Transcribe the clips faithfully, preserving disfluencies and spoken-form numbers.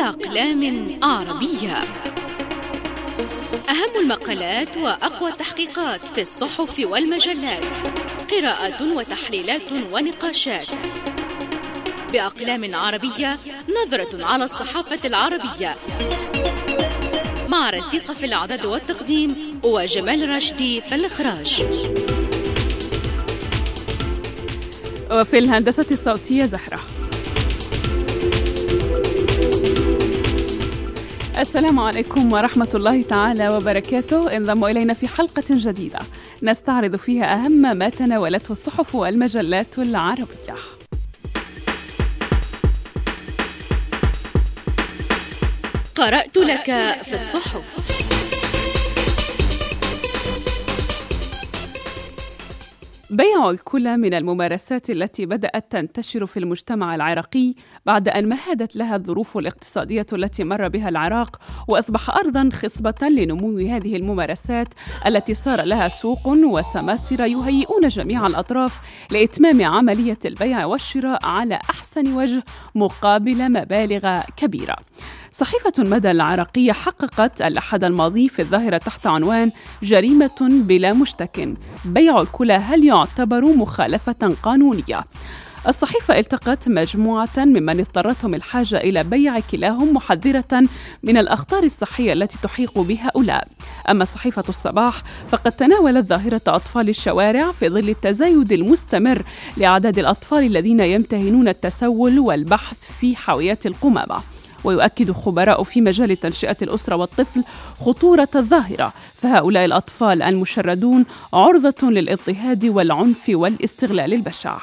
بأقلام عربية. أهم المقالات وأقوى التحقيقات في الصحف والمجلات، قراءات وتحليلات ونقاشات بأقلام عربية، نظرة على الصحافة العربية، مع رزيقة في الإعداد والتقديم وجمال راشدي في الإخراج، وفي الهندسة الصوتية زهرة. السلام عليكم ورحمة الله تعالى وبركاته. انضموا إلينا في حلقة جديدة نستعرض فيها أهم ما تناولته الصحف والمجلات العربية. قرأت لك في الصحف. بيع الكلى من الممارسات التي بدأت تنتشر في المجتمع العراقي بعد أن مهدت لها الظروف الاقتصادية التي مر بها العراق، وأصبح أرضاً خصبة لنمو هذه الممارسات التي صار لها سوق وسماسرة يهيئون جميع الأطراف لإتمام عملية البيع والشراء على أحسن وجه مقابل مبالغ كبيرة. صحيفة المدى العراقية حققت الأحد الماضي في الظاهرة تحت عنوان جريمة بلا مشتك، بيع الكلى هل يعتبر مخالفة قانونية؟ الصحيفة التقت مجموعة ممن اضطرتهم الحاجة إلى بيع كلاهم، محذرة من الأخطار الصحية التي تحيق بهؤلاء. أما صحيفة الصباح فقد تناولت ظاهرة أطفال الشوارع في ظل التزايد المستمر لأعداد الأطفال الذين يمتهنون التسول والبحث في حاويات القمامة. ويؤكد خبراء في مجال تنشئة الأسرة والطفل خطورة الظاهرة، فهؤلاء الأطفال المشردون عرضة للاضطهاد والعنف والاستغلال البشع.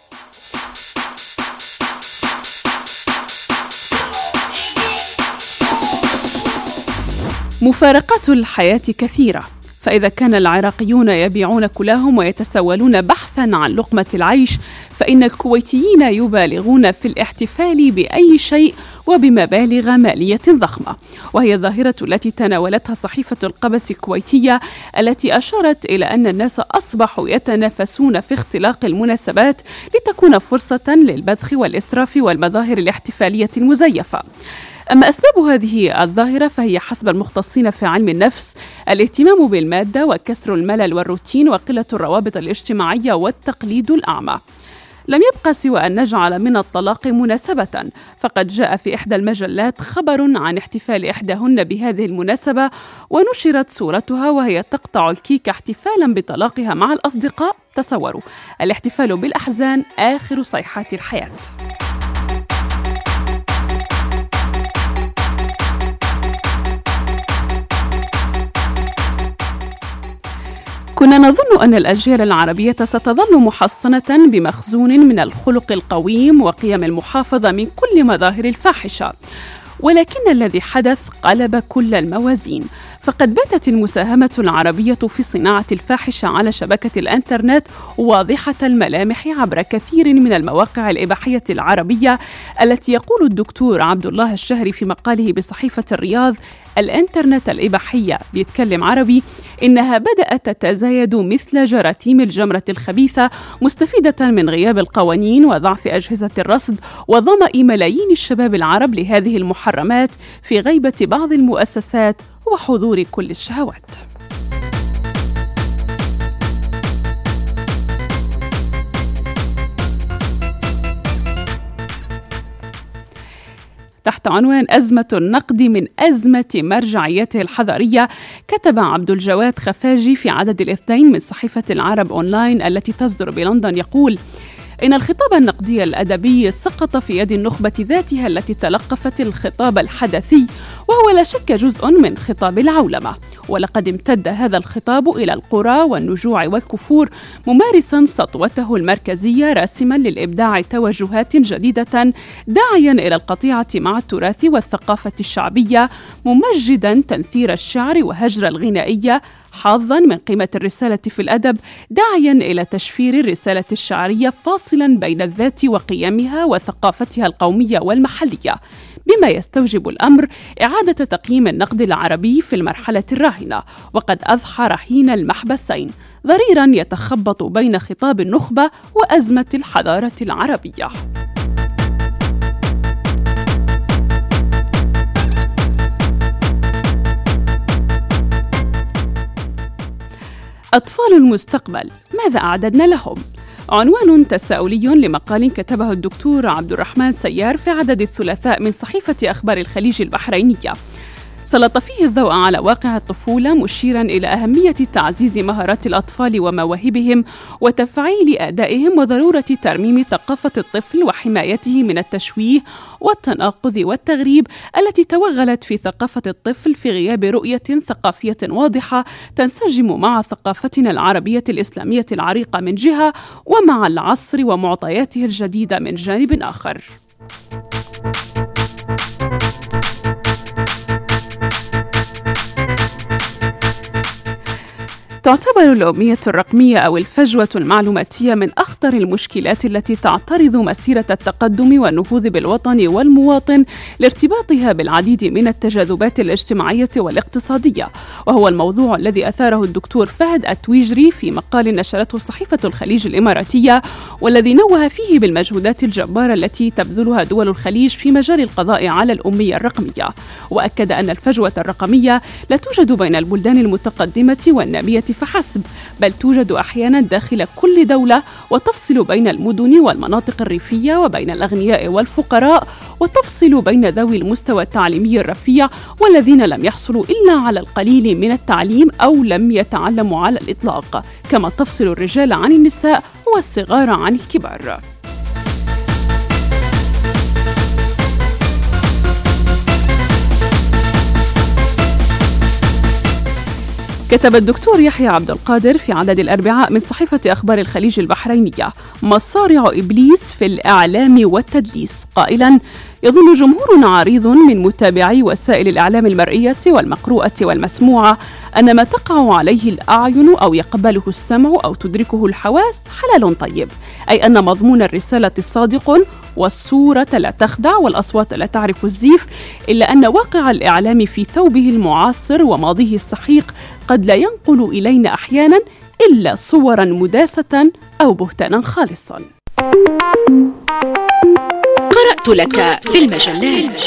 مفارقات الحياة كثيرة، فإذا كان العراقيون يبيعون كلاهم ويتسولون بحثاً عن لقمة العيش، فإن الكويتيين يبالغون في الاحتفال بأي شيء وبمبالغ مالية ضخمة، وهي الظاهرة التي تناولتها صحيفة القبس الكويتية، التي أشارت إلى أن الناس أصبحوا يتنافسون في اختلاق المناسبات لتكون فرصة للبذخ والإسراف والمظاهر الاحتفالية المزيفة. أما أسباب هذه الظاهرة فهي حسب المختصين في علم النفس الاهتمام بالمادة وكسر الملل والروتين وقلة الروابط الاجتماعية والتقليد الأعمى. لم يبقى سوى أن نجعل من الطلاق مناسبة، فقد جاء في إحدى المجلات خبر عن احتفال إحداهن بهذه المناسبة، ونشرت صورتها وهي تقطع الكيك احتفالا بطلاقها مع الأصدقاء. تصوروا، الاحتفال بالأحزان آخر صيحات الحياة. كنا نظن أن الأجيال العربية ستظل محصنة بمخزون من الخلق القويم وقيم المحافظة من كل مظاهر الفاحشة، ولكن الذي حدث قلب كل الموازين، فقد باتت المساهمة العربية في صناعة الفاحشة على شبكة الإنترنت واضحة الملامح عبر كثير من المواقع الإباحية العربية، التي يقول الدكتور عبد الله الشهري في مقاله بصحيفة الرياض: الإنترنت الإباحية بيتكلم عربي إنها بدأت تتزايد مثل جراثيم الجمرة الخبيثة، مستفيدة من غياب القوانين وضعف أجهزة الرصد وظمأ ملايين الشباب العرب لهذه المحرمات في غيبة بعض المؤسسات وحضور كل الشهوات. تحت عنوان أزمة النقد من أزمة مرجعيته الحضارية، كتب عبد الجواد خفاجي في عدد الاثنين من صحيفة العرب أونلاين التي تصدر بلندن يقول: إن الخطاب النقدي الأدبي سقط في يد النخبة ذاتها التي تلقفت الخطاب الحدثي، وهو لا شك جزء من خطاب العولمة، ولقد امتد هذا الخطاب إلى القرى والنجوع والكفور، ممارسا سطوته المركزية، راسما للإبداع توجهات جديدة، داعيا إلى القطيعة مع التراث والثقافة الشعبية، ممجدا تنثير الشعر وهجر الغنائية، حاظا من قيمة الرسالة في الأدب، داعيا إلى تشفير الرسالة الشعرية، فاصلا بين الذات وقيمها وثقافتها القومية والمحلية، بما يستوجب الأمر إعادة تقييم النقد العربي في المرحلة الراهنة، وقد أضحى رهين المحبسين، ضريرا يتخبط بين خطاب النخبة وأزمة الحضارة العربية. أطفال المستقبل، ماذا أعددنا لهم؟ عنوان تساؤلي لمقال كتبه الدكتور عبد الرحمن سيار في عدد الثلاثاء من صحيفة أخبار الخليج البحرينية، سلط فيه الضوء على واقع الطفولة، مشيراً إلى أهمية تعزيز مهارات الأطفال ومواهبهم وتفعيل أدائهم، وضرورة ترميم ثقافة الطفل وحمايته من التشويه والتناقض والتغريب التي توغلت في ثقافة الطفل في غياب رؤية ثقافية واضحة تنسجم مع ثقافتنا العربية الإسلامية العريقة من جهة، ومع العصر ومعطياته الجديدة من جانب آخر. تعتبر الأمية الرقمية أو الفجوة المعلوماتية من أخطر المشكلات التي تعترض مسيرة التقدم والنهوض بالوطن والمواطن لارتباطها بالعديد من التجاذبات الاجتماعية والاقتصادية، وهو الموضوع الذي أثاره الدكتور فهد التويجري في مقال نشرته صحيفة الخليج الإماراتية، والذي نوه فيه بالمجهودات الجبارة التي تبذلها دول الخليج في مجال القضاء على الأمية الرقمية، وأكد أن الفجوة الرقمية لا توجد بين البلدان المتقدمة والنامية فحسب، بل توجد أحيانا داخل كل دولة، وتفصل بين المدن والمناطق الريفية وبين الأغنياء والفقراء، وتفصل بين ذوي المستوى التعليمي الرفيع والذين لم يحصلوا إلا على القليل من التعليم أو لم يتعلموا على الإطلاق، كما تفصل الرجال عن النساء والصغار عن الكبار. كتب الدكتور يحيى عبد القادر في عدد الأربعاء من صحيفة أخبار الخليج البحرينية: مصارع إبليس في الإعلام والتدليس، قائلاً: يظن جمهور عريض من متابعي وسائل الإعلام المرئية والمقروءة والمسموعة أن ما تقع عليه الأعين أو يقبله السمع أو تدركه الحواس حلال طيب، أي أن مضمون الرسالة صادق والصورة لا تخدع والأصوات لا تعرف الزيف، إلا أن واقع الإعلام في ثوبه المعاصر وماضيه السحيق قد لا ينقل إلينا أحيانا إلا صورا مداسة أو بهتانا خالصا. قرأت لك في المجلات.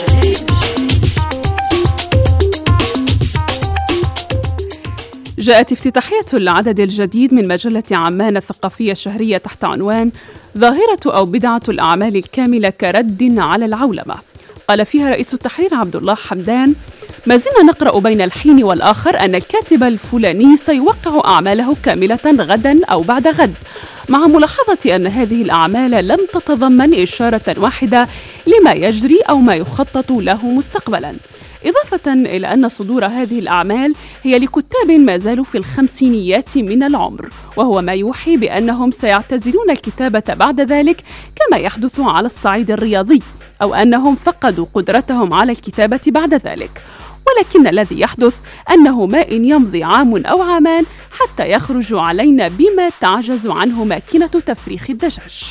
جاءت افتتاحية العدد الجديد من مجلة عمان الثقافية الشهرية تحت عنوان ظاهرة أو بدعة الأعمال الكاملة كرد على العولمة. قال فيها رئيس التحرير عبد الله حمدان: ما زلنا نقرأ بين الحين والآخر أن الكاتب الفلاني سيوقع أعماله كاملة غدا أو بعد غد، مع ملاحظة أن هذه الأعمال لم تتضمن إشارة واحدة لما يجري أو ما يخطط له مستقبلا، إضافة إلى أن صدور هذه الأعمال هي لكتاب ما زالوا في الخمسينيات من العمر، وهو ما يوحي بأنهم سيعتزلون الكتابة بعد ذلك كما يحدث على الصعيد الرياضي، أو أنهم فقدوا قدرتهم على الكتابة بعد ذلك. ولكن الذي يحدث أنه ما إن يمضي عام أو عامان حتى يخرج علينا بما تعجز عنه ماكينة تفريخ الدجاج.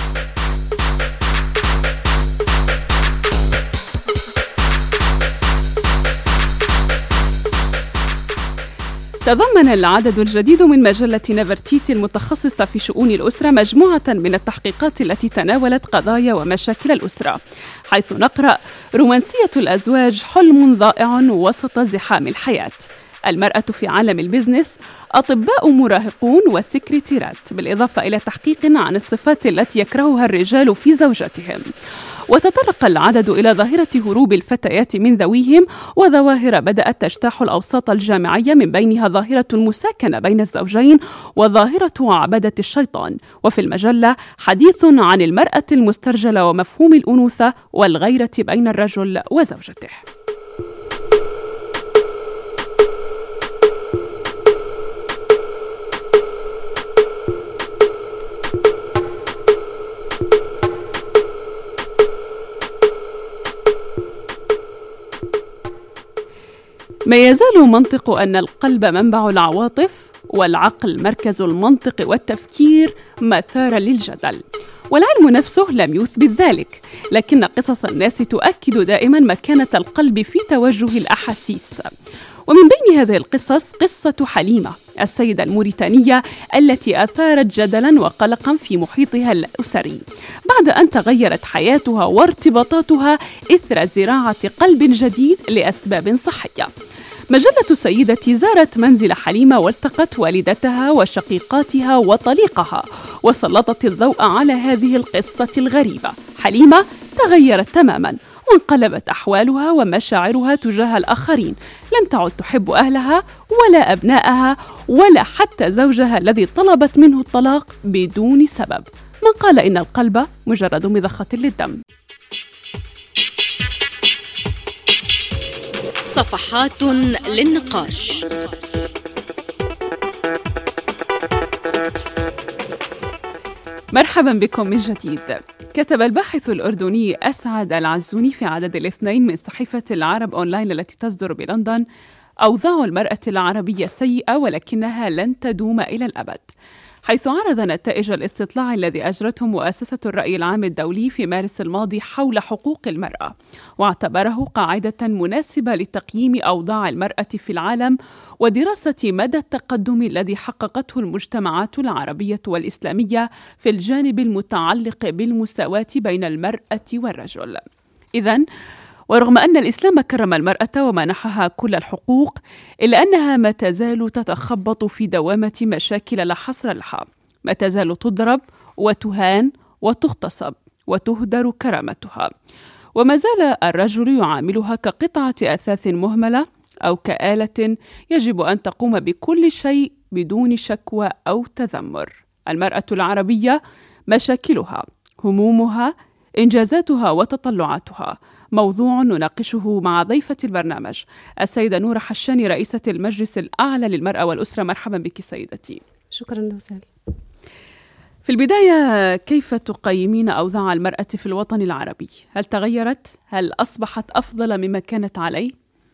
تضمن العدد الجديد من مجلة نفرتيتي المتخصصة في شؤون الأسرة مجموعة من التحقيقات التي تناولت قضايا ومشاكل الأسرة، حيث نقرأ: رومانسية الأزواج حلم ضائع وسط زحام الحياة، المرأة في عالم البزنس، أطباء مراهقون وسكرتيرات، بالإضافة إلى تحقيق عن الصفات التي يكرهها الرجال في زوجاتهم. وتطرق العدد إلى ظاهرة هروب الفتيات من ذويهم، وظواهر بدأت تجتاح الأوساط الجامعية، من بينها ظاهرة المساكنة بين الزوجين وظاهرة عبادة الشيطان. وفي المجلة حديث عن المرأة المسترجلة ومفهوم الأنوثة والغيرة بين الرجل وزوجته. ما يزال منطق أن القلب منبع العواطف والعقل مركز المنطق والتفكير مثار للجدل، والعلم نفسه لم يثبت ذلك، لكن قصص الناس تؤكد دائما مكانة القلب في توجه الأحاسيس. ومن بين هذه القصص قصة حليمة السيدة الموريتانية التي أثارت جدلا وقلقا في محيطها الأسري بعد أن تغيرت حياتها وارتباطاتها إثر زراعة قلب جديد لأسباب صحية. مجلة سيدتي زارت منزل حليمة والتقت والدتها وشقيقاتها وطليقها، وسلطت الضوء على هذه القصة الغريبة. حليمة تغيرت تماما، وانقلبت أحوالها ومشاعرها تجاه الآخرين، لم تعد تحب أهلها ولا أبنائها ولا حتى زوجها الذي طلبت منه الطلاق بدون سبب. من قال إن القلب مجرد مضخة للدم. صفحات للنقاش. مرحبا بكم من جديد. كتب الباحث الأردني أسعد العزوني في عدد الاثنين من صحيفة العرب أونلاين التي تصدر بلندن: أوضاع المرأة العربية سيئة ولكنها لن تدوم إلى الأبد، حيث عرض نتائج الاستطلاع الذي أجرته مؤسسة الرأي العام الدولي في مارس الماضي حول حقوق المرأة، واعتبره قاعدة مناسبة لتقييم أوضاع المرأة في العالم ودراسة مدى التقدم الذي حققته المجتمعات العربية والإسلامية في الجانب المتعلق بالمساواة بين المرأة والرجل. إذن ورغم أن الإسلام كرم المرأة ومنحها كل الحقوق، إلا أنها ما تزال تتخبط في دوامة مشاكل لا حصر لها، ما تزال تضرب وتهان وتغتصب وتهدر كرامتها، وما زال الرجل يعاملها كقطعة أثاث مهملة أو كآلة يجب أن تقوم بكل شيء بدون شكوى أو تذمر. المرأة العربية مشاكلها، همومها، إنجازاتها وتطلعاتها، موضوع نناقشه مع ضيفة البرنامج السيدة نورة حشاني، رئيسة المجلس الأعلى للمرأة والأسرة. مرحبا بك سيدتي. شكرا وسهلا. في البداية، كيف تقيمين أوضاع المرأة في الوطن العربي؟ هل تغيرت؟ هل أصبحت أفضل مما كانت عليه؟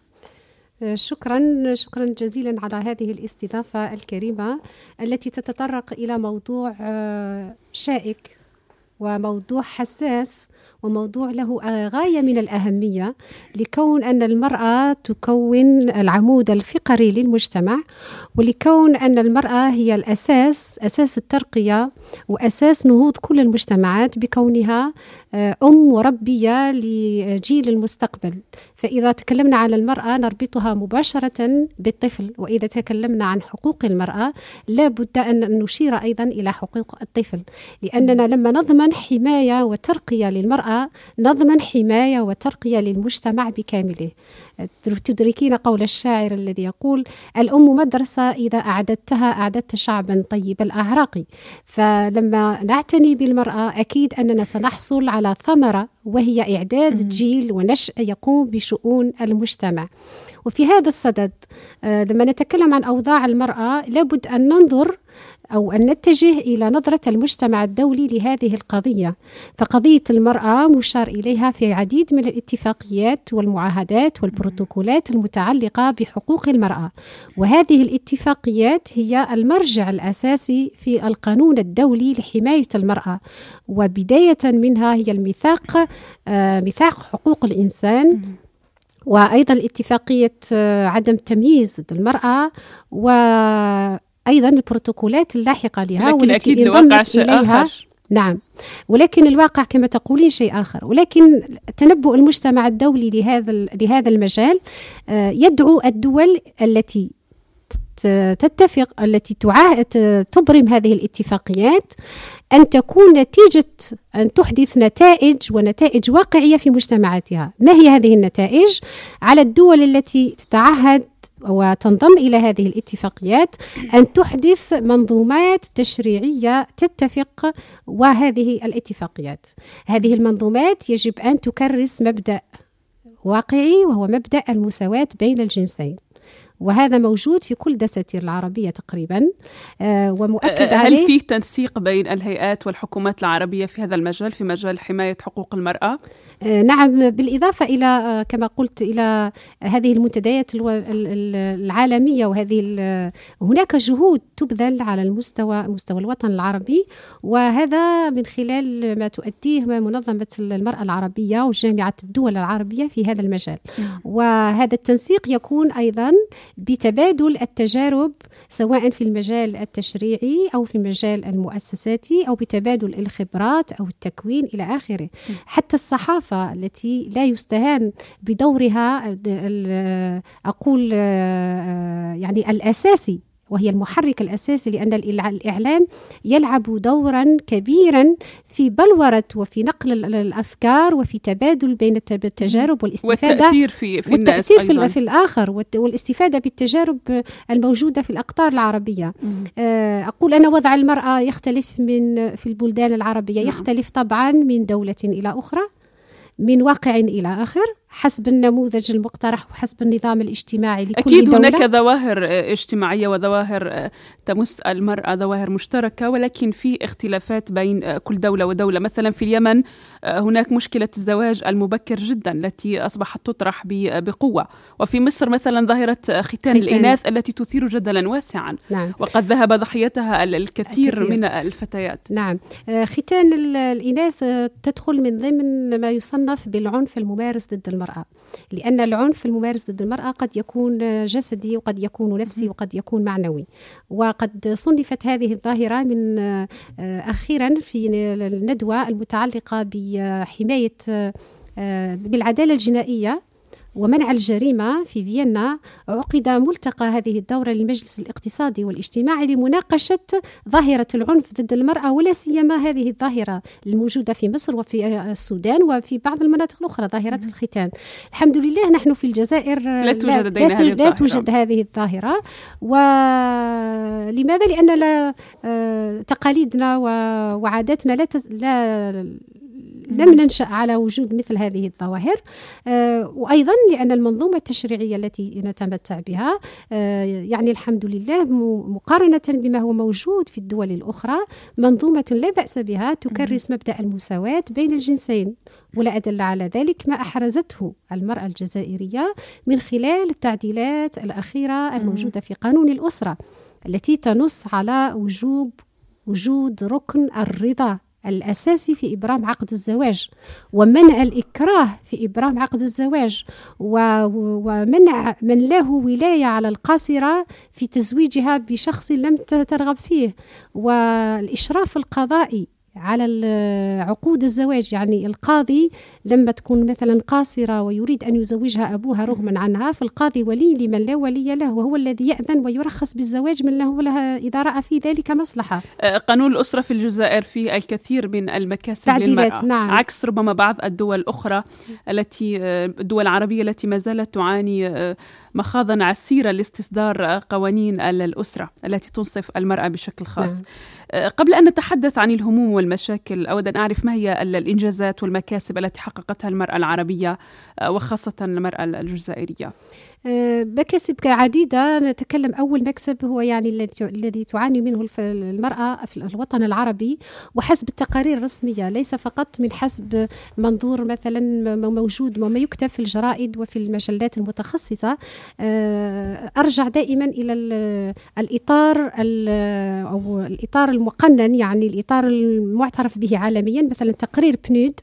شكرا شكرا جزيلا على هذه الاستضافة الكريمة التي تتطرق إلى موضوع شائك وموضوع حساس وموضوع له غاية من الأهمية، لكون أن المرأة تكون العمود الفقري للمجتمع، ولكون أن المرأة هي الأساس، أساس الترقية وأساس نهوض كل المجتمعات، بكونها أم وربية لجيل المستقبل. فإذا تكلمنا عن المرأة نربطها مباشرة بالطفل، وإذا تكلمنا عن حقوق المرأة لا بد أن نشير أيضا إلى حقوق الطفل، لأننا لما نضمن حماية وترقية للمرأة نضمن حماية وترقية للمجتمع بكامله. تدركين قول الشاعر الذي يقول: الأم مدرسة إذا أعددتها أعددت شعبا طيب الأعراق. فلما نعتني بالمرأة أكيد أننا سنحصل على ثمرة، وهي إعداد جيل ونشأ يقوم بشؤون المجتمع. وفي هذا الصدد لما نتكلم عن أوضاع المرأة لابد أن ننظر أو أن نتجه إلى نظرة المجتمع الدولي لهذه القضية. فقضية المرأة مشار إليها في العديد من الاتفاقيات والمعاهدات والبروتوكولات المتعلقة بحقوق المرأة، وهذه الاتفاقيات هي المرجع الأساسي في القانون الدولي لحماية المرأة، وبداية منها هي الميثاق آه ميثاق حقوق الإنسان، وأيضا اتفاقية آه عدم تمييز ضد المرأة، و أيضا البروتوكولات اللاحقة لها والتي انضمت إليها. آخر. نعم، ولكن الواقع كما تقولين شيء آخر. ولكن تنبؤ المجتمع الدولي لهذا لهذا المجال يدعو الدول التي تتفق التي تبرم هذه الاتفاقيات أن تكون نتيجة أن تحدث نتائج ونتائج واقعية في مجتمعاتها. ما هي هذه النتائج؟ على الدول التي تتعهد وتنضم إلى هذه الاتفاقيات أن تحدث منظومات تشريعية تتفق وهذه الاتفاقيات. هذه المنظومات يجب أن تكرس مبدأ واقعي، وهو مبدأ المساواة بين الجنسين، وهذا موجود في كل دساتير العربية تقريبا، آه ومؤكد عليه. هل فيه تنسيق بين الهيئات والحكومات العربية في هذا المجال، في مجال حماية حقوق المرأة؟ آه نعم، بالإضافة إلى آه كما قلت إلى هذه المنتديات العالمية، وهذه هناك جهود تبذل على المستوى مستوى الوطن العربي، وهذا من خلال ما تؤديه منظمة المرأة العربية وجامعة الدول العربية في هذا المجال. م. وهذا التنسيق يكون أيضا بتبادل التجارب سواء في المجال التشريعي أو في المجال المؤسساتي أو بتبادل الخبرات أو التكوين إلى آخره. حتى الصحافة التي لا يستهان بدورها أقول يعني الأساسي، وهي المحرك الأساسي، لأن الإعلام يلعب دورا كبيرا في بلورة وفي نقل الأفكار وفي تبادل بين التجارب والاستفادة والتأثير في, في والتأثير الناس أيضاً. في الآخر والاستفادة بالتجارب الموجودة في الأقطار العربية. أقول أن وضع المرأة يختلف من في البلدان العربية، يختلف طبعا من دولة إلى أخرى، من واقع إلى آخر، حسب النموذج المقترح وحسب النظام الاجتماعي لكل أكيد دولة. هناك ظواهر اجتماعية وظواهر تمس المرأة، ظواهر مشتركة، ولكن في اختلافات بين كل دولة ودولة. مثلا في اليمن هناك مشكلة الزواج المبكر جدا التي أصبحت تطرح بقوة، وفي مصر مثلا ظاهرة ختان, ختان الإناث التي تثير جدلا واسعا. نعم. وقد ذهب ضحيتها الكثير, الكثير من الفتيات. نعم. ختان الإناث تدخل من ضمن ما يصنف بالعنف الممارس ضد المرأة، لأن العنف الممارس ضد المرأة قد يكون جسدي وقد يكون نفسي وقد يكون معنوي. وقد صنفت هذه الظاهرة من أخيرا في الندوة المتعلقة بحماية بالعدالة الجنائية ومنع الجريمة في فيينا. عقد ملتقى هذه الدورة للمجلس الاقتصادي والاجتماعي لمناقشة ظاهرة العنف ضد المرأة، ولا سيما هذه الظاهرة الموجودة في مصر وفي السودان وفي بعض المناطق الأخرى، ظاهرة الختان. الحمد لله نحن في الجزائر لا توجد, لا, لا, لا توجد هذه الظاهرة. ولماذا؟ لأن لا تقاليدنا وعاداتنا لا, لا لم ننشأ على وجود مثل هذه الظواهر. آه وأيضا لأن المنظومة التشريعية التي نتمتع بها آه يعني الحمد لله مقارنة بما هو موجود في الدول الأخرى منظومة لا بأس بها، تكرس مبدأ المساواة بين الجنسين. ولا أدل على ذلك ما أحرزته المرأة الجزائرية من خلال التعديلات الأخيرة الموجودة في قانون الأسرة التي تنص على وجوب وجود ركن الرضا الأساسي في إبرام عقد الزواج، ومنع الإكراه في إبرام عقد الزواج، ومنع من له ولاية على القاصرة في تزويجها بشخص لم ترغب فيه، والإشراف القضائي على عقود الزواج. يعني القاضي لما تكون مثلا قاصرة ويريد أن يزوجها أبوها رغما عنها، فالقاضي ولي لمن لا ولي له، وهو الذي يأذن ويرخص بالزواج من له لها إذا رأى في ذلك مصلحة. قانون الأسرة في الجزائر فيه الكثير من المكاسب للمرأة، نعم. عكس ربما بعض الدول الأخرى التي الدول العربية التي ما زالت تعاني مخاضا عسيرة لاستصدار قوانين الأسرة التي تنصف المرأة بشكل خاص. نعم. قبل أن نتحدث عن الهموم والمشاكل، أود أن أعرف ما هي الإنجازات والمكاسب التي حققتها المرأة العربية وخاصة المرأة الجزائرية؟ مكاسب عديدة. نتكلم أول مكسب هو يعني الذي تعاني منه المرأة في الوطن العربي، وحسب التقارير الرسمية، ليس فقط من حسب منظور مثلا موجود وما يكتب في الجرائد وفي المجلات المتخصصة. أرجع دائما إلى الإطار أو الإطار المقنن، يعني الإطار المعترف به عالميا. مثلا تقرير بنود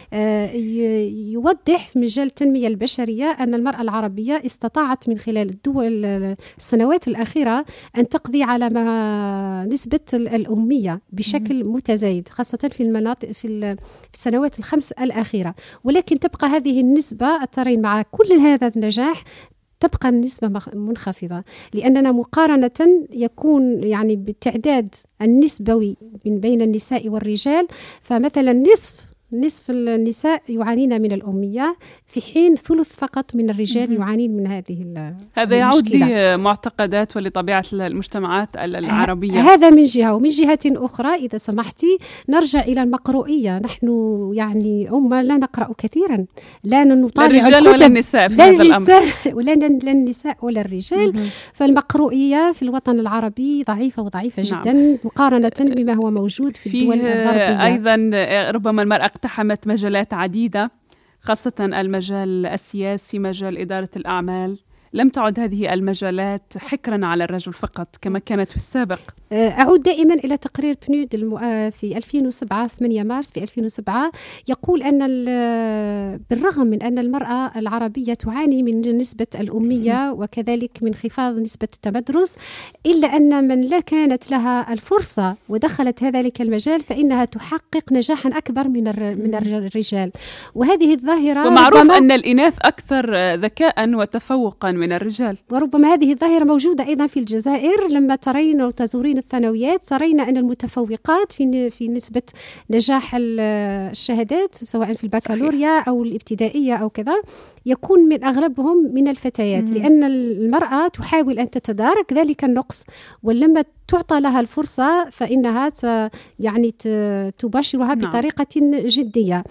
يوضح في مجال التنمية البشرية أن المرأة العربية استطاعت من خلال الدول السنوات الأخيرة أن تقضي على ما نسبة الأمية بشكل متزايد، خاصة في المناطق في السنوات الخمس الأخيرة. ولكن تبقى هذه النسبة الترين مع كل هذا النجاح تبقى النسبة منخفضة، لأننا مقارنة يكون يعني بالتعداد النسبوي من بين النساء والرجال، فمثلا نصف نصف النساء يعانين من الأمية، في حين ثلث فقط من الرجال يعانين من هذه هذا يعود لمعتقدات ولطبيعة المجتمعات العربية. هذا من جهة. ومن جهة أخرى إذا سمحتي نرجع إلى المقروئية. نحن يعني أمة لا نقرأ كثيرا، لا نطالع الرجال ولا النساء في هذا الأمر، ولا النساء ولا الرجال. فالمقروئية في الوطن العربي ضعيفة وضعيفة جدا. نعم. مقارنة بما هو موجود في الدول الغربية. أيضا ربما المرأة اقتحمت مجالات عديدة، خاصة المجال السياسي، مجال إدارة الأعمال، لم تعد هذه المجالات حكرا على الرجل فقط كما كانت في السابق. أعود دائما إلى تقرير بنود في ألفين وسبعة ثمانية مارس في ألفين وسبعة يقول أن بالرغم من أن المرأة العربية تعاني من نسبة الأمية وكذلك من انخفاض نسبة التمدرس، إلا أن من لا كانت لها الفرصة ودخلت ذلك المجال فإنها تحقق نجاحا أكبر من من الرجال. وهذه الظاهرة ومعروف أن الإناث أكثر ذكاء وتفوقا من الرجال، وربما هذه الظاهرة موجودة أيضا في الجزائر. لما ترين وتزورين الثانويات ترين أن المتفوقات في في نسبة نجاح الشهادات سواء في البكالوريا أو الابتدائية أو كذا يكون من أغلبهم من الفتيات، مم. لأن المرأة تحاول أن تتدارك ذلك النقص، ولما تعطى لها الفرصة فإنها يعني تباشرها بطريقة جدية.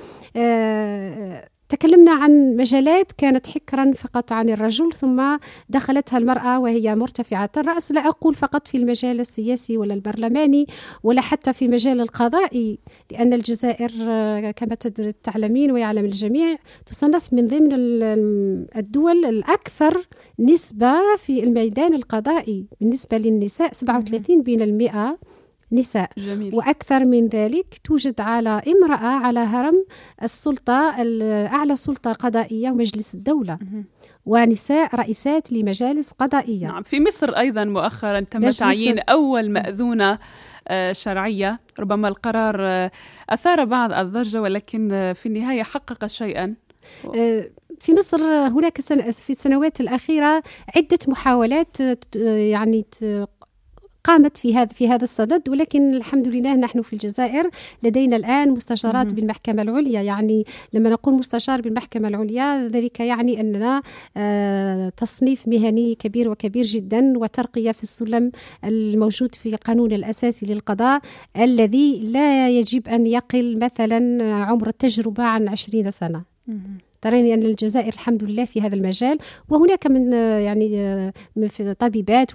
أه تكلمنا عن مجالات كانت حكرا فقط عن الرجل ثم دخلتها المرأة وهي مرتفعة الرأس. لا أقول فقط في المجال السياسي ولا البرلماني ولا حتى في المجال القضائي، لأن الجزائر كما تعلمين ويعلم الجميع تصنف من ضمن الدول الأكثر نسبة في الميدان القضائي بالنسبة للنساء، سبعة وثلاثين بالمئة نساء. جميل. وأكثر من ذلك توجد على امرأة على هرم السلطة أعلى سلطة قضائية ومجلس الدولة، مم. ونساء رئيسات لمجالس قضائية. نعم. في مصر أيضا مؤخرا تم تعيين أول مأذونة شرعية، ربما القرار أثار بعض الضجة ولكن في النهاية حقق شيئا. في مصر هناك في السنوات الأخيرة عدة محاولات يعني قامت في هذا في هذا الصدد، ولكن الحمد لله نحن في الجزائر لدينا الآن مستشارات بالمحكمة العليا. يعني لما نقول مستشار بالمحكمة العليا ذلك يعني أننا آه تصنيف مهني كبير وكبير جدا وترقية في السلم الموجود في القانون الأساسي للقضاء الذي لا يجب أن يقل مثلا عمر التجربة عن عشرين سنة. ترين أن الجزائر الحمد لله في هذا المجال، وهناك من يعني طبيبات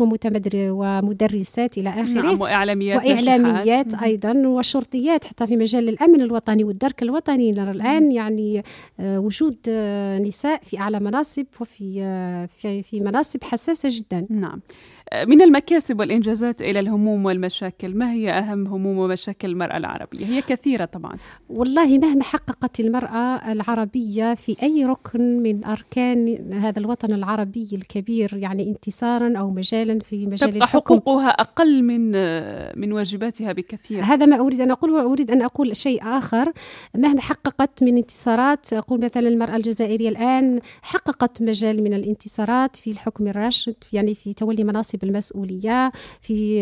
ومدرسات إلى آخره. نعم. وإعلاميات, وإعلاميات أيضا وشرطيات حتى في مجال الأمن الوطني والدرك الوطني. نرى الآن يعني وجود نساء في أعلى مناصب وفي في في مناصب حساسة جدا. نعم. من المكاسب والإنجازات إلى الهموم والمشاكل، ما هي أهم هموم ومشاكل المرأة العربية؟ هي كثيرة طبعا. والله مهما حققت المرأة العربية في أي ركن من أركان هذا الوطن العربي الكبير يعني انتصارا أو مجالا في مجال تبقى الحكم، حقوقها أقل من من واجباتها بكثير. هذا ما أريد أن أقول. وأريد أن أقول شيء آخر، مهما حققت من انتصارات، أقول مثلا المرأة الجزائرية الآن حققت مجال من الانتصارات في الحكم الراشد، يعني في تولي مناصب المسؤولية، في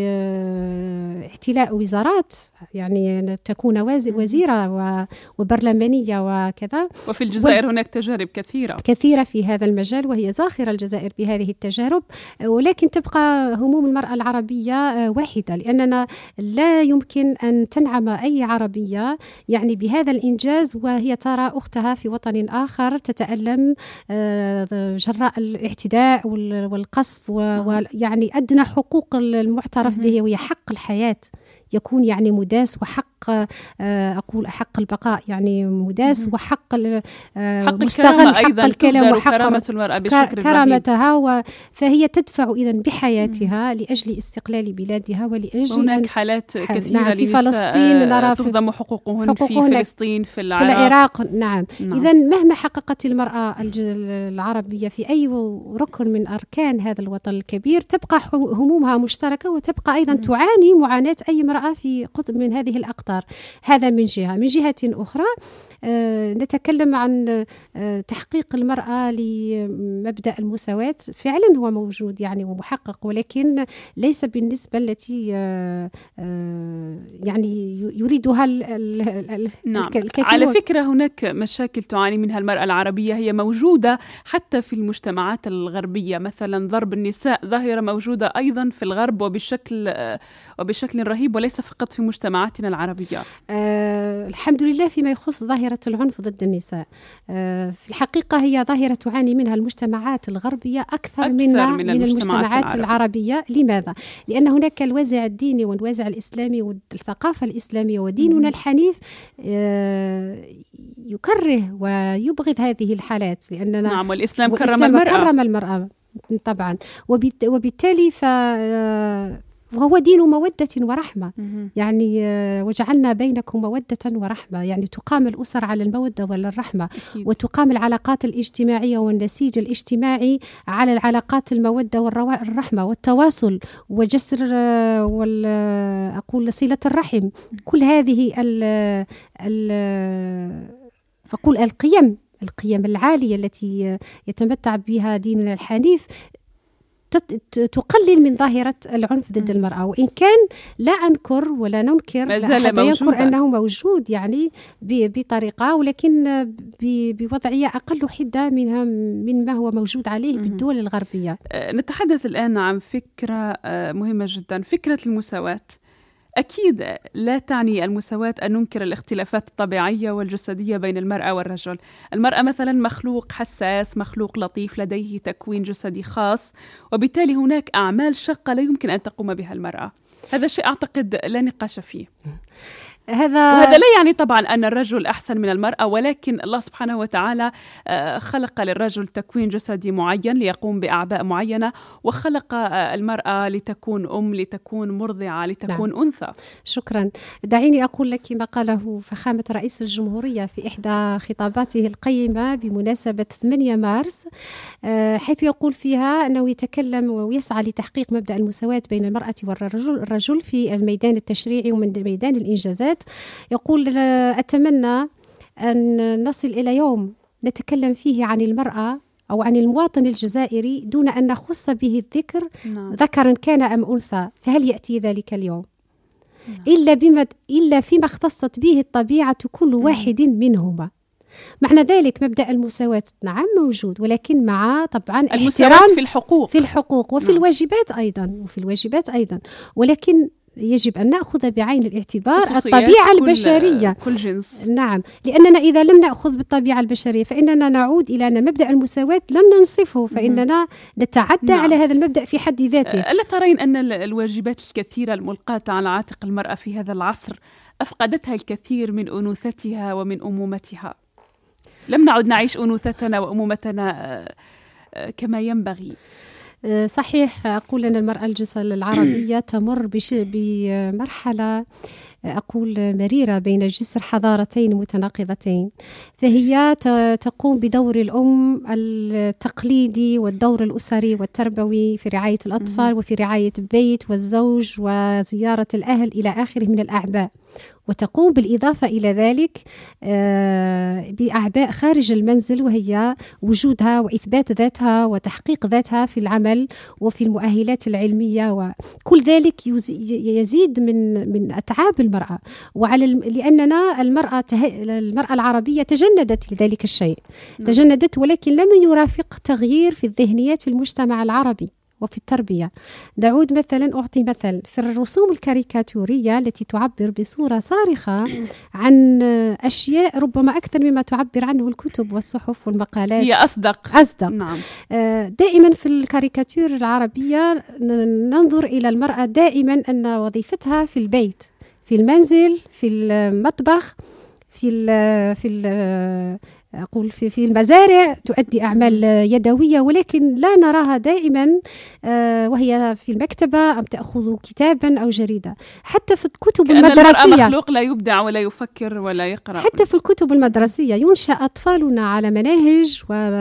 احتلاء وزارات، يعني تكون وزيرة وبرلمانية وكذا. وفي الجزائر هناك تجارب كثيرة كثيرة في هذا المجال، وهي زاخرة الجزائر بهذه التجارب. ولكن تبقى هموم المرأة العربية واحدة، لأننا لا يمكن أن تنعم أي عربية يعني بهذا الإنجاز وهي ترى أختها في وطن آخر تتألم جراء الاعتداء والقصف ويعني أدنى حقوق المعترف به وهي حق الحياة يكون يعني مداس، وحق أقول حق البقاء يعني مداس، وحق مستغل، حق الكلام، وحق كرامة المرأة بشكل كرامتها و... فهي تدفع إذن بحياتها لأجل استقلال بلادها ولأجل هناك حالات كثيرة نعم في فلسطين نرى تهضم حقوقهن في فلسطين في العراق, في العراق نعم, نعم. إذن مهما حققت المرأة العربية في أي ركن من أركان هذا الوطن الكبير تبقى همومها مشتركة، وتبقى أيضا م. تعاني معاناة أي امرأة في قطب من هذه الأقطار. هذا من جهة. من جهة أخرى آه نتكلم عن آه تحقيق المرأة لمبدأ المساواة. فعلا هو موجود يعني ومحقق، ولكن ليس بالنسبة التي آه آه يعني يريدها ال ال نعم. الكثير. على فكرة هناك مشاكل تعاني منها المرأة العربية هي موجودة حتى في المجتمعات الغربية، مثلا ضرب النساء ظاهرة موجودة أيضا في الغرب وبشكل آه وبشكل رهيب، وليس فقط في مجتمعاتنا العربية. آه الحمد لله فيما يخص ظاهرة العنف ضد النساء، آه في الحقيقة هي ظاهرة تعاني منها المجتمعات الغربية أكثر, أكثر من, من, من المجتمعات العربية. لماذا؟ لأن هناك الوازع الديني والوازع الإسلامي والثقافة الالإسلامية وديننا الحنيف آه يكره ويبغض هذه الحالات، لأننا نعم والإسلام كرم المرأة. كرم المرأة طبعا. وبالتالي ف وهو دين مودة ورحمة. يعني وجعلنا بينكم مودة ورحمة، يعني تقام الأسر على المودة والرحمة، وتقام العلاقات الاجتماعية والنسيج الاجتماعي على العلاقات المودة والرحمة والتواصل وجسر وال أقول صلة الرحم. كل هذه ال ال أقول القيم القيم العالية التي يتمتع بها ديننا الحنيف تقلل من ظاهرة العنف ضد المرأة، وإن كان لا أنكر ولا ننكر لا أحد ينكر أنه موجود يعني بطريقة، ولكن بوضعية أقل حدة منها من ما هو موجود عليه بالدول الغربية. نتحدث الآن عن فكرة مهمة جدا، فكرة المساواة. أكيد لا تعني المساواة أن ننكر الاختلافات الطبيعية والجسدية بين المرأة والرجل. المرأة مثلا مخلوق حساس، مخلوق لطيف، لديه تكوين جسدي خاص، وبالتالي هناك أعمال شاقة لا يمكن أن تقوم بها المرأة. هذا شيء أعتقد لا نقاش فيه. هذا وهذا لا يعني طبعا أن الرجل أحسن من المرأة، ولكن الله سبحانه وتعالى خلق للرجل تكوين جسدي معين ليقوم بأعباء معينة، وخلق المرأة لتكون أم، لتكون مرضعة، لتكون نعم. أنثى. شكرا. دعيني أقول لك ما قاله فخامة رئيس الجمهورية في إحدى خطاباته القيمة بمناسبة ثمانية مارس، حيث يقول فيها أنه يتكلم ويسعى لتحقيق مبدأ المساواة بين المرأة والرجل في الميدان التشريعي ومن ميدان الإنجازات. يقول أتمنى أن نصل إلى يوم نتكلم فيه عن المرأة أو عن المواطن الجزائري دون أن نخص به الذكر نعم. ذكرا كان أم أنثى، فهل يأتي ذلك اليوم؟ نعم. إلا, بما إلا فيما اختصت به الطبيعة كل واحد نعم. منهما. معنى ذلك مبدأ المساواة نعم موجود، ولكن مع طبعا المساواة في الحقوق في الحقوق وفي نعم. الواجبات أيضا وفي الواجبات أيضا، ولكن يجب أن نأخذ بعين الاعتبار الطبيعة كل البشرية كل جنس. نعم، لأننا إذا لم نأخذ بالطبيعة البشرية فإننا نعود إلى أن مبدأ المساواة لم ننصفه، فإننا نتعدى نعم. على هذا المبدأ في حد ذاته. ألا ترين أن الواجبات الكثيرة الملقاة على عاتق المرأة في هذا العصر أفقدتها الكثير من أنوثتها ومن أمومتها؟ لم نعد نعيش أنوثتنا وأمومتنا كما ينبغي. صحيح. أقول أن المرأة العربية تمر بمرحلة أقول مريرة بين جسر حضارتين متناقضتين، فهي تقوم بدور الأم التقليدي والدور الأسري والتربوي في رعاية الأطفال وفي رعاية البيت والزوج وزيارة الأهل إلى آخره من الأعباء، وتقوم بالإضافة إلى ذلك بأعباء خارج المنزل، وهي وجودها وإثبات ذاتها وتحقيق ذاتها في العمل وفي المؤهلات العلمية، وكل ذلك يزيد من من أتعاب المرأة. وعلى لأننا المرأة ته... المرأة العربية تجندت لذلك الشيء تجندت ولكن لم يرافق تغيير في الذهنيات في المجتمع العربي وفي التربية. نعود مثلا، أعطي مثل في الرسوم الكاريكاتورية التي تعبر بصورة صارخة عن أشياء ربما أكثر مما تعبر عنه الكتب والصحف والمقالات، هي أصدق أصدق نعم. دائما في الكاريكاتير العربية ننظر إلى المرأة دائما أن وظيفتها في البيت، في المنزل، في المطبخ، في ال في ال أقول في في المزارع، تؤدي أعمال يدوية، ولكن لا نراها دائما وهي في المكتبة أم تأخذ كتابا أو جريدة. حتى في الكتب المدرسية مخلوق لا يبدع ولا يفكر ولا يقرأ. حتى في الكتب المدرسية ينشأ أطفالنا على مناهج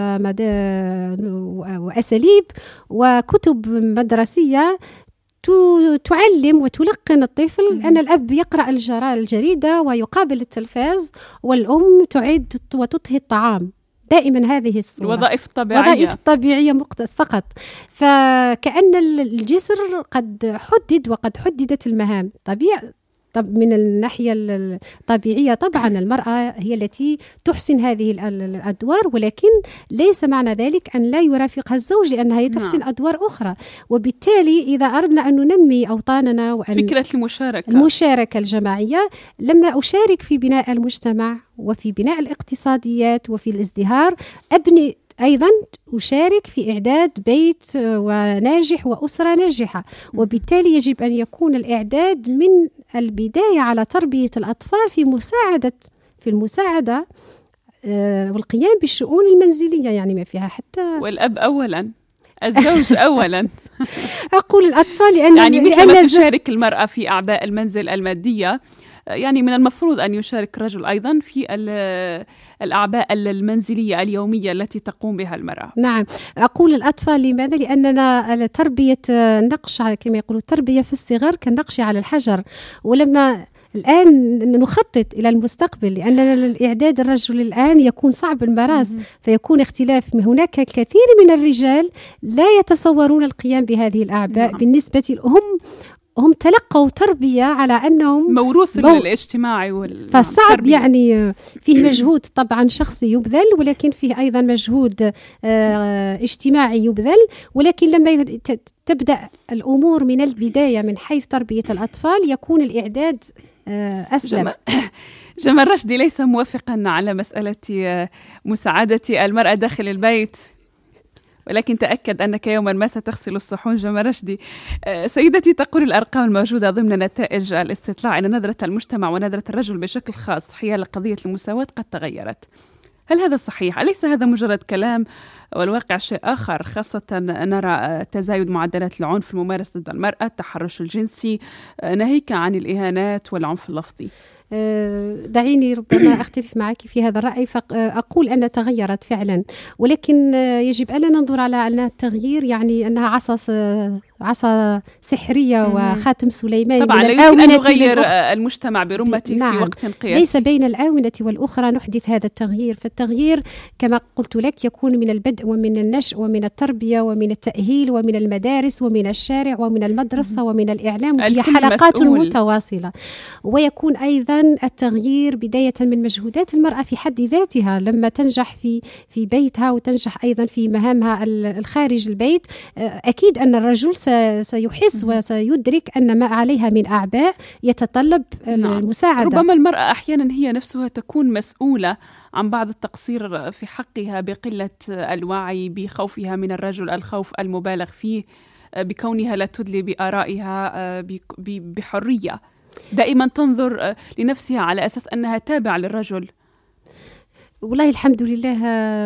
وأساليب وكتب مدرسية تعلم وتلقن الطفل أن الأب يقرأ الجريدة ويقابل التلفاز، والأم تعد وتطهي الطعام. دائما هذه الصورة، الوظائف الطبيعية وظائف طبيعية مقتص فقط. فكأن الجسر قد حدد وقد حددت المهام. طبيعي طب من الناحية الطبيعية طبعا المرأة هي التي تحسن هذه الأدوار، ولكن ليس معنى ذلك أن لا يرافقها الزوج، لأنها تحسن نعم. أدوار أخرى. وبالتالي إذا أردنا أن ننمي أوطاننا وأن فكرة المشاركة المشاركة الجماعية، لما أشارك في بناء المجتمع وفي بناء الاقتصاديات وفي الازدهار، أبني أيضا أشارك في إعداد بيت وناجح وأسرة ناجحة. وبالتالي يجب أن يكون الإعداد من البداية على تربية الأطفال في مساعدة في المساعدة والقيام بالشؤون المنزلية، يعني ما فيها حتى والأب أولا الزوج أولا. أقول الأطفال لأن يعني مثل لأن ما الز- تشارك المرأة في أعباء المنزل المادية، يعني من المفروض أن يشارك الرجل أيضا في ال- الأعباء المنزلية اليومية التي تقوم بها المرأة. نعم، أقول الأطفال لماذا؟ لأننا تربية النقش على- كما يقولوا التربية في الصغر كالنقش على الحجر، ولما الآن نخطط إلى المستقبل، لأن الإعداد الرجل الآن يكون صعب المراس، فيكون اختلاف. هناك الكثير من الرجال لا يتصورون القيام بهذه الأعباء. نعم. بالنسبة هم هم تلقوا تربية على أنهم موروث مو- الاجتماعي وال... فصعب التربية. يعني فيه مجهود طبعا شخصي يبذل، ولكن فيه أيضا مجهود آه، اجتماعي يبذل. ولكن لما ي- ت- تبدأ الأمور من البداية من حيث تربية الأطفال يكون الإعداد آه، أسلم. جمال, جمال رشدي ليس موافقا على مسألة آه، مساعدة المرأة داخل البيت، ولكن تأكد أنك يوما ما ستغسل الصحون. جمال رشدي، آه، سيدتي، تقول الأرقام الموجودة ضمن نتائج الاستطلاع أن نظرة المجتمع ونظرة الرجل بشكل خاص حيال قضية المساواة قد تغيرت. هل هذا صحيح؟ أليس هذا مجرد كلام والواقع شيء آخر؟ خاصة نرى تزايد معدلات العنف الممارس ضد المرأة، التحرش الجنسي، ناهيك عن الإهانات والعنف اللفظي. دعيني ربما أختلف معك في هذا الرأي، فأقول أن تغيرت فعلا، ولكن يجب ألا ننظر على أن التغيير يعني أنها عصا عصا سحرية وخاتم سليمان. طبعا لا يمكن أن نغير المجتمع برمته نعم. في وقت قياسي. ليس بين الآونة والأخرى نحدث هذا التغيير، فالتغيير كما قلت لك يكون من البدء ومن النشء ومن التربية ومن التأهيل ومن المدارس ومن الشارع ومن المدرسة ومن الإعلام، وهي حلقات مسؤول. متواصلة. ويكون أيضا التغيير بداية من مجهودات المرأة في حد ذاتها، لما تنجح في في بيتها وتنجح أيضا في مهامها الخارج البيت، أكيد أن الرجل سيحس وسيدرك أن ما عليها من أعباء يتطلب نعم. المساعدة. ربما المرأة أحيانا هي نفسها تكون مسؤولة عن بعض التقصير في حقها بقلة الوعي، بخوفها من الرجل، الخوف المبالغ فيه، بكونها لا تدلي بآرائها بحرية، دائما تنظر لنفسها على أساس أنها تابعة للرجل. والله الحمد لله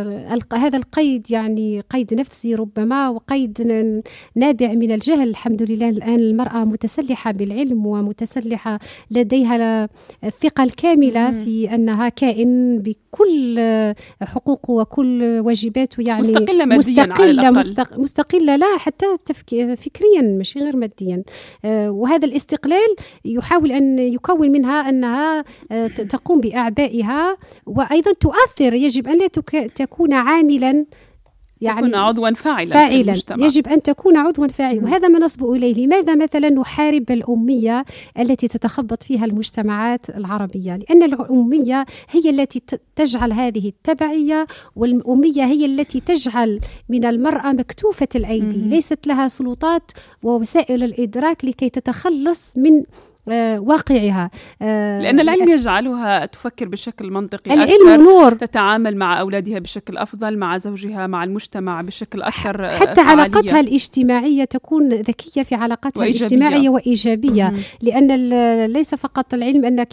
هذا القيد يعني قيد نفسي ربما، وقيد نابع من الجهل. الحمد لله الآن المرأة متسلحة بالعلم ومتسلحة، لديها الثقة الكاملة في أنها كائن بكل حقوقه وكل واجباته، يعني مستقلة ماديا مستقلة على الأقل. مستق... مستقلة لا حتى تفك... فكريا مش غير ماديا. وهذا الاستقلال يحاول أن يكون منها أنها تقوم بأعبائها، وأيضا تؤثر. يجب أن لا تك... تكون عاملا يعني تكون عضوا فاعلا, فاعلا. في المجتمع. يجب أن تكون عضوا فاعلا، وهذا ما نصب إليه. لماذا مثلا نحارب الأمية التي تتخبط فيها المجتمعات العربية؟ لأن الأمية هي التي تجعل هذه التبعية، والأمية هي التي تجعل من المرأة مكتوفة الأيدي، ليست لها سلطات ووسائل الإدراك لكي تتخلص من واقعها، لأن العلم يجعلها تفكر بشكل منطقي العلم أكثر، نور. تتعامل مع أولادها بشكل أفضل، مع زوجها، مع المجتمع بشكل أكثر حتى فعالية. علاقاتها الاجتماعية تكون ذكية في علاقاتها وإيجابية. الاجتماعية وإيجابية. لأن ليس فقط العلم أنك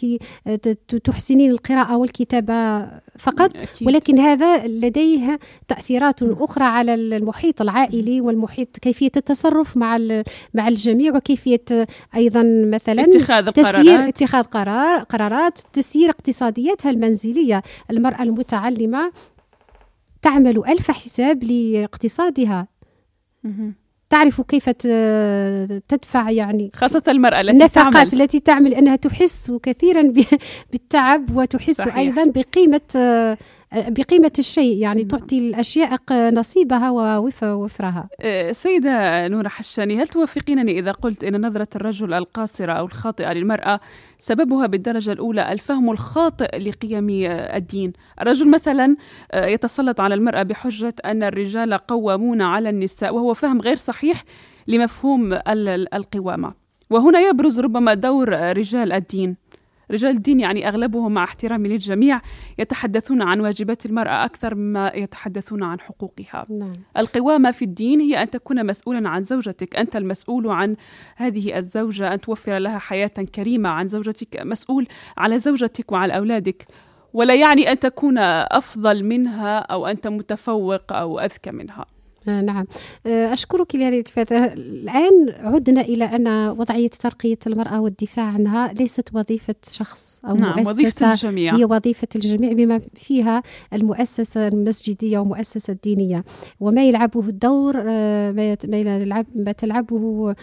تحسنين القراءة والكتابة فقط، أكيد. ولكن هذا لديه تأثيرات أخرى على المحيط العائلي والمحيط، كيفية التصرف مع مع الجميع، وكيفية أيضا مثلا اتخاذ تسيير اتخاذ قرار قرارات تسيير اقتصادياتها المنزلية. المرأة المتعلمة تعمل ألف حساب لاقتصادها، تعرف كيف تدفع يعني خاصة المرأة التي النفقات تعمل. التي تعمل أنها تحس كثيرا بالتعب، وتحس صحيح. أيضا بقيمة بقيمة الشيء، يعني تعطي الأشياء نصيبها ووفرها. سيدة نورة حشاني، هل توافقينني إذا قلت إن نظرة الرجل القاصرة أو الخاطئة للمرأة سببها بالدرجة الأولى الفهم الخاطئ لقيم الدين؟ الرجل مثلا يتسلط على المرأة بحجة أن الرجال قوامون على النساء، وهو فهم غير صحيح لمفهوم القوامة. وهنا يبرز ربما دور رجال الدين. رجال الدين يعني أغلبهم مع احترامي للجميع يتحدثون عن واجبات المرأة أكثر مما يتحدثون عن حقوقها. نعم. القوامة في الدين هي أن تكون مسؤولا عن زوجتك، أنت المسؤول عن هذه الزوجة، أن توفر لها حياة كريمة. عن زوجتك مسؤول على زوجتك وعلى أولادك، ولا يعني أن تكون أفضل منها أو أنت متفوق أو أذكى منها. آه نعم، أشكرك لهذه الإفادة. الآن عدنا إلى أن وضعية ترقية المرأة والدفاع عنها ليست وظيفة شخص أو نعم، مؤسسة، وظيفة الجميع. هي وظيفة الجميع بما فيها المؤسسة المسجدية والمؤسسة الدينية، وما يلعبه الدور ما يلعب ما تلعبه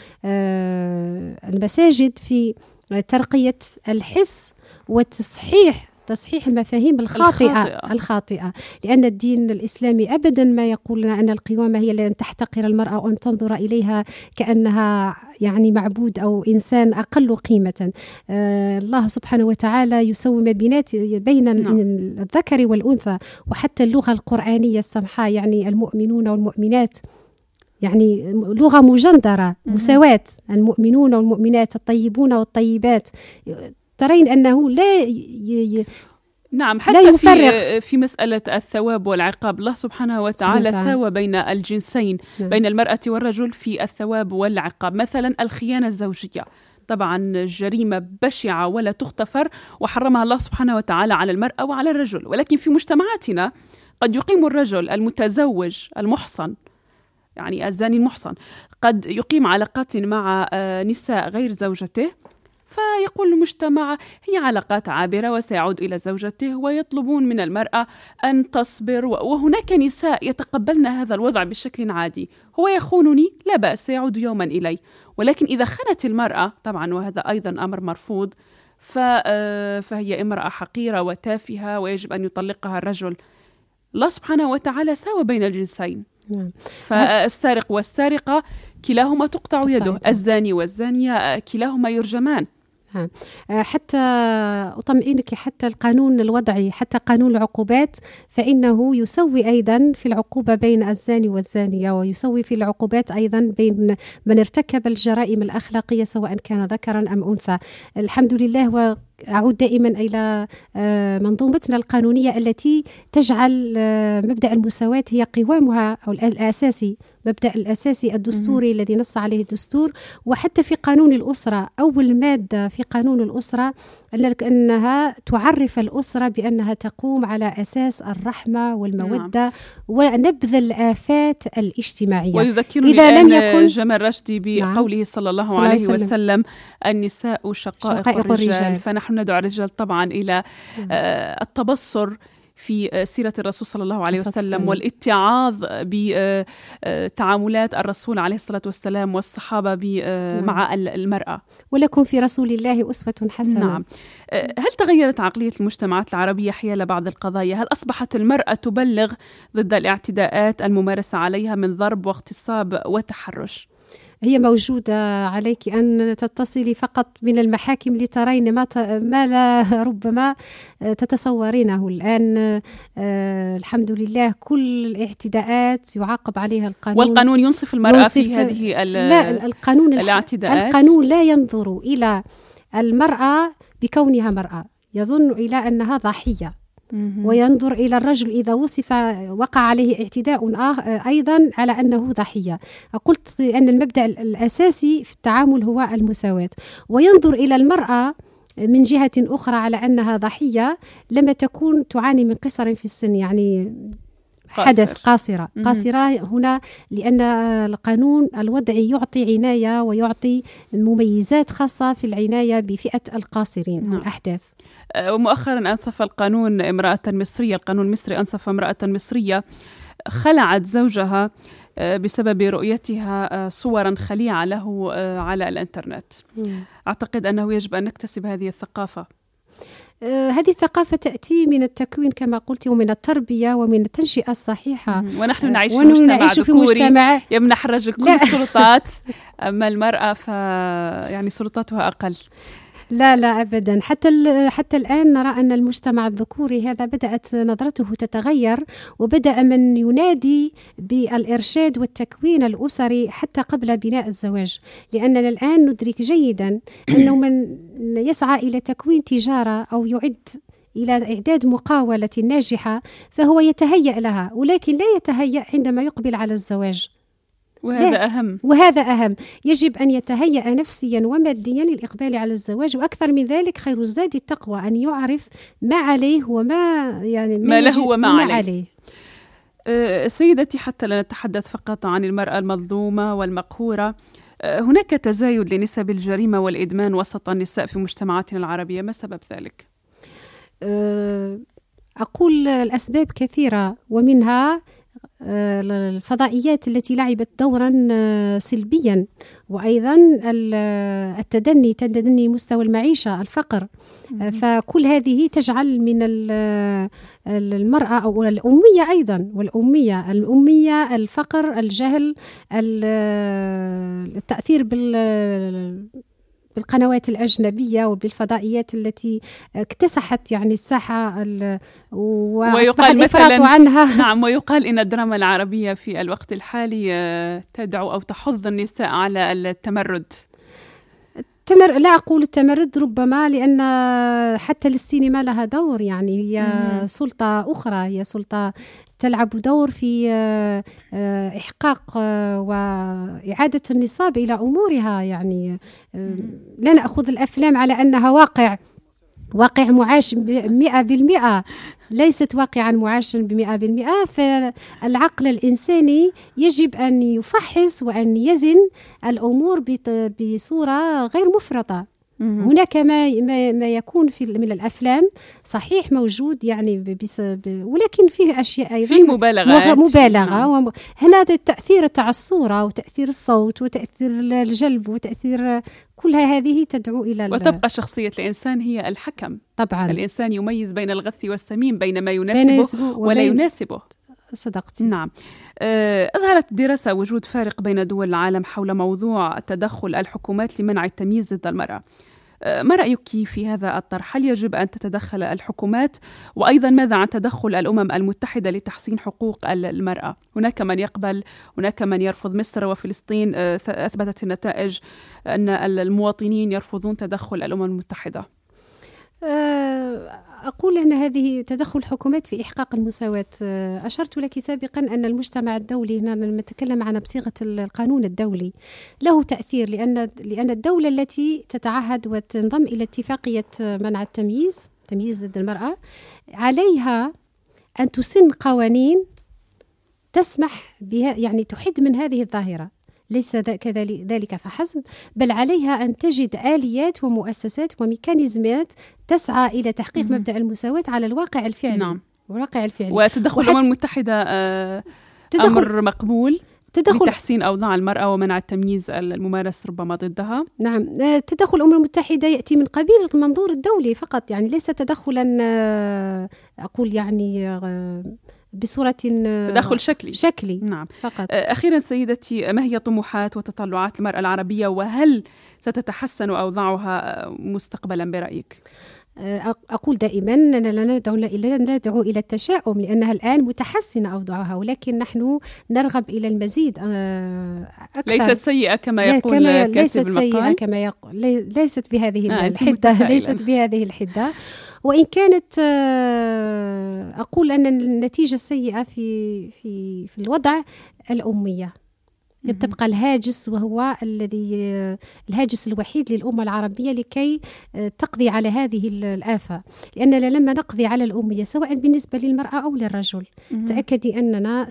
المساجد في ترقية الحس وتصحيح تصحيح المفاهيم الخاطئة الخاطئة, الخاطئة. لأن الدين الإسلامي أبدا ما يقول لنا أن القوامة هي لأن تحتقر المرأة وأن تنظر إليها كأنها يعني معبود أو إنسان أقل قيمة. آه الله سبحانه وتعالى يسوي ما بين الذكر والأنثى، وحتى اللغة القرآنية السمحاء يعني المؤمنون والمؤمنات يعني لغة مجندرة، مساواة المؤمنون والمؤمنات، الطيبون والطيبات. ترين أنه لا ي... نعم، حتى في في مسألة الثواب والعقاب الله سبحانه وتعالى ساوى بين الجنسين، نعم. بين المرأة والرجل في الثواب والعقاب. مثلا الخيانة الزوجية طبعا جريمة بشعة ولا تغتفر، وحرمها الله سبحانه وتعالى على المرأة وعلى الرجل. ولكن في مجتمعاتنا قد يقيم الرجل المتزوج المحصن، يعني الزاني المحصن، قد يقيم علاقات مع نساء غير زوجته، فيقول المجتمع هي علاقات عابرة وسيعود إلى زوجته، ويطلبون من المرأة أن تصبر. وهناك نساء يتقبلن هذا الوضع بشكل عادي، هو يخونني لا بأس سيعود يوما إلي. ولكن إذا خانت المرأة طبعا، وهذا أيضا أمر مرفوض، فهي امرأة حقيرة وتافهة ويجب أن يطلقها الرجل. الله سبحانه وتعالى ساوى بين الجنسين، فالسارق والسارقة كلاهما تقطع يده، الزاني والزانية كلاهما يرجمان. حتى أطمئنك، حتى القانون الوضعي، حتى قانون العقوبات، فإنه يسوي أيضا في العقوبة بين الزاني والزانية، ويسوي في العقوبات أيضا بين من ارتكب الجرائم الأخلاقية سواء كان ذكرا أم أنثى. الحمد لله. أعود دائما إلى منظومتنا القانونية التي تجعل مبدأ المساواة هي قوامها أو الأساسي، مبدأ الأساسي الدستوري الذي نص عليه الدستور. وحتى في قانون الأسرة، أول مادة في قانون الأسرة أنها تعرف الأسرة بأنها تقوم على أساس الرحمة والمودة، نعم. ونبذ الآفات الاجتماعية. ويذكرني إذا لم يكن جمال رشدي بقوله نعم. صلى الله عليه وسلم, وسلم النساء شقائق, شقائق الرجال. الرجال فنحن ندعو الرجال طبعا إلى آه التبصر في سيرة الرسول صلى الله عليه وسلم، والاتعاظ بتعاملات الرسول عليه الصلاة والسلام والصحابة مع المرأة. ولكم في رسول الله أسوة حسنة. نعم. هل تغيرت عقلية المجتمعات العربية حيال بعض القضايا؟ هل أصبحت المرأة تبلغ ضد الاعتداءات الممارسة عليها من ضرب واغتصاب وتحرش؟ هي موجودة، عليك أن تتصلي فقط من المحاكم لترين ما, ت... ما لا ربما تتصورينه الآن. آه الحمد لله كل الاعتداءات يعاقب عليها القانون، والقانون ينصف المرأة ينصف في هذه لا القانون الاعتداءات. القانون لا ينظر إلى المرأة بكونها مرأة، يظن إلى أنها ضحية، وينظر إلى الرجل إذا وصف وقع عليه اعتداء أيضا على أنه ضحية. قلت أن المبدأ الأساسي في التعامل هو المساواة، وينظر إلى المرأة من جهة أخرى على أنها ضحية لما تكون تعاني من قصر في السن، يعني حدث قاصرة قاصرة هنا، لأن القانون الوضعي يعطي عناية ويعطي مميزات خاصة في العناية بفئة القاصرين نعم. الأحداث. ومؤخرا أنصف القانون امرأة مصرية، القانون المصري أنصف امرأة مصرية خلعت زوجها بسبب رؤيتها صورا خليعة له على الإنترنت. مم. أعتقد أنه يجب أن نكتسب هذه الثقافة. هذه الثقافة تأتي من التكوين كما قلت، ومن التربية ومن التنشئة الصحيحة. ونحن نعيش في مجتمع نعيش في مجتمع يمنح الرجل كل السلطات، أما المرأة ف يعني سلطاتها أقل. لا لا أبدا. حتى حتى الآن نرى أن المجتمع الذكوري هذا بدأت نظرته تتغير، وبدأ من ينادي بالإرشاد والتكوين الأسري حتى قبل بناء الزواج، لأننا الآن ندرك جيدا أنه من يسعى إلى تكوين تجارة أو يعد إلى إعداد مقاولة ناجحة فهو يتهيأ لها، ولكن لا يتهيأ عندما يقبل على الزواج. وهذا لا. أهم وهذا أهم يجب أن يتهيأ نفسيا وماديا للإقبال على الزواج، وأكثر من ذلك خير الزاد التقوى، أن يعرف ما عليه وما يعني ما, ما له وما وما عليه, عليه. سيدتي، حتى لا نتحدث فقط عن المرأة المظلومة والمقهورة، هناك تزايد لنسب الجريمة والإدمان وسط النساء في مجتمعاتنا العربية، ما سبب ذلك؟ أقول الأسباب كثيرة، ومنها الفضائيات التي لعبت دورا سلبيا، وأيضا التدني تدني مستوى المعيشة، الفقر. فكل هذه تجعل من المرأة أو الأمية أيضا، والأمية الأمية الفقر، الجهل، التأثير بال بالقنوات الأجنبية وبالفضائيات التي اكتسحت يعني الساحة وأصبح الإفراط عنها. نعم، ويقال إن الدراما العربية في الوقت الحالي تدعو أو تحض النساء على التمرد. التمر... لا أقول التمرد ربما، لأن حتى السينما لها دور، يعني هي مم. سلطة أخرى، هي سلطة تلعب دور في إحقاق وإعادة النصاب إلى أمورها. يعني لا نأخذ الأفلام على أنها واقع واقع معاش مئة بالمئة، ليست واقعا معاشا بمئة بالمئة. فالعقل الإنساني يجب أن يفحص وأن يزن الأمور بصورة غير مفرطة. هناك ما ما يكون في من الافلام صحيح موجود يعني، ولكن فيه اشياء ايضا في مبالغه مبالغه وم... هنا التاثير تاع الصوره وتاثير الصوت وتاثير الجلب وتاثير كلها هذه تدعو الى وتبقى شخصيه الانسان هي الحكم. طبعا الانسان يميز بين الغث والسمين، بين ما يناسبه ولا يناسبه. صدقتي. نعم. أظهرت دراسة وجود فارق بين دول العالم حول موضوع تدخل الحكومات لمنع التمييز ضد المرأة. ما رأيك في هذا الطرح؟ هل يجب أن تتدخل الحكومات؟ وأيضا ماذا عن تدخل الأمم المتحدة لتحسين حقوق المرأة؟ هناك من يقبل، هناك من يرفض. مصر وفلسطين أثبتت النتائج أن المواطنين يرفضون تدخل الأمم المتحدة. أقول أن هذه تدخل الحكومات في إحقاق المساواة. أشرت لك سابقا أن المجتمع الدولي، هنا نتكلم عن بصيغة القانون الدولي، له تأثير، لأن لأن الدولة التي تتعهد وتنضم إلى اتفاقية منع التمييز تمييز ضد المرأة عليها أن تسن قوانين تسمح بها، يعني تحد من هذه الظاهرة. ليس ذلك فحسب، بل عليها أن تجد آليات ومؤسسات وميكانيزمات تسعى إلى تحقيق م- مبدأ المساواة على الواقع الفعلي. نعم. الواقع الفعلي. وتدخل الأمم المتحدة آه أمر مقبول تدخل لتحسين أوضاع المرأة ومنع التمييز الممارس ربما ضدها. نعم، تدخل الأمم المتحدة يأتي من قبيل المنظور الدولي فقط، يعني ليس تدخلا أقول يعني بصورة تدخل شكلي شكلي نعم. فقط. أخيرا سيدتي، ما هي طموحات وتطلعات المرأة العربية، وهل ستتحسن أوضاعها مستقبلا برأيك؟ أقول دائما أننا لا ندعو, لا ندعو إلى التشاؤم، لأنها الآن متحسنة أوضاعها، ولكن نحن نرغب إلى المزيد أكثر. ليست سيئة كما يقول كما كاتب ليست المقال. سيئة كما يقول، ليست بهذه آه الحدة ليست بهذه الحدة وإن كانت أقول أن النتيجة السيئة في في في الوضع الأمية تبقى الهاجس، وهو الذي الهاجس الوحيد للأمة العربية لكي تقضي على هذه الآفة. لأننا لما نقضي على الأمية سواء بالنسبة للمرأة أو للرجل، تأكدي أننا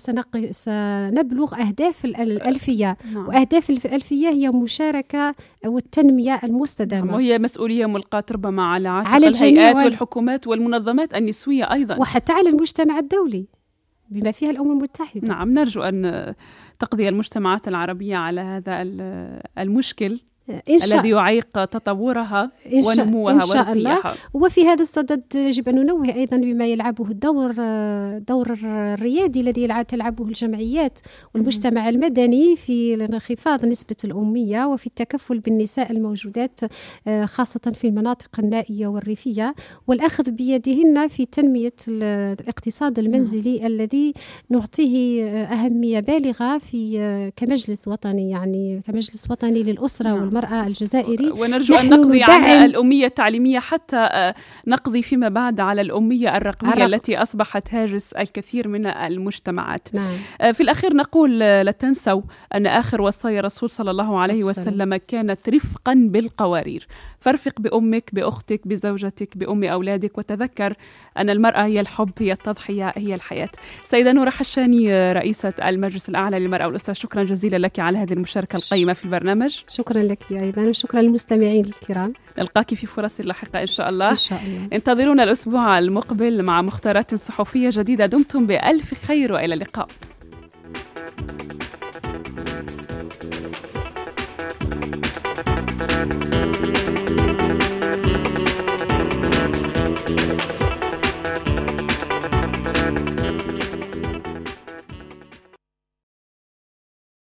سنبلغ أهداف الألفية. وأهداف الألفية هي مشاركة والتنمية المستدامة، وهي مسؤولية ملقاة ربما على عاتق الهيئات وال... والحكومات والمنظمات النسوية أيضا، وحتى على المجتمع الدولي بما فيها الأمم المتحدة. نعم، نرجو أن تقضي المجتمعات العربية على هذا المشكل الذي يعيق تطورها ونموها إن شاء الله. وفي هذا الصدد يجب أن ننوه أيضا بما يلعبه الدور دور الريادي الذي تلعبه الجمعيات والمجتمع المدني في انخفاض نسبة الأمية وفي التكفل بالنساء الموجودات خاصة في المناطق النائية والريفية، والأخذ بيدهن في تنمية الاقتصاد المنزلي الذي نعطيه أهمية بالغة في كمجلس وطني، يعني كمجلس وطني للأسرة والمرأة المرأة الجزائري. ونرجو أن نقضي على الأمية التعليمية حتى نقضي فيما بعد على الأمية الرقمية عرق. التي أصبحت هاجس الكثير من المجتمعات. نعم. في الأخير نقول لا تنسوا أن آخر وصايا الرسول صلى الله عليه وسلم كانت رفقا بالقوارير. فارفق بأمك، بأختك، بزوجتك، بأم أولادك، وتذكر أن المرأة هي الحب، هي التضحية، هي الحياة. سيدة نورة حشاني رئيسة المجلس الأعلى للمرأة والأسرة، شكرا جزيلا لك على هذه المشاركة القيمة في البرنامج. شكرا لك أيضا، وشكرا للمستمعين الكرام. نلقاك في فرص لاحقة إن شاء الله. إن شاء الله. انتظرونا الأسبوع المقبل مع مختارات صحفية جديدة. دمتم بألف خير وإلى اللقاء.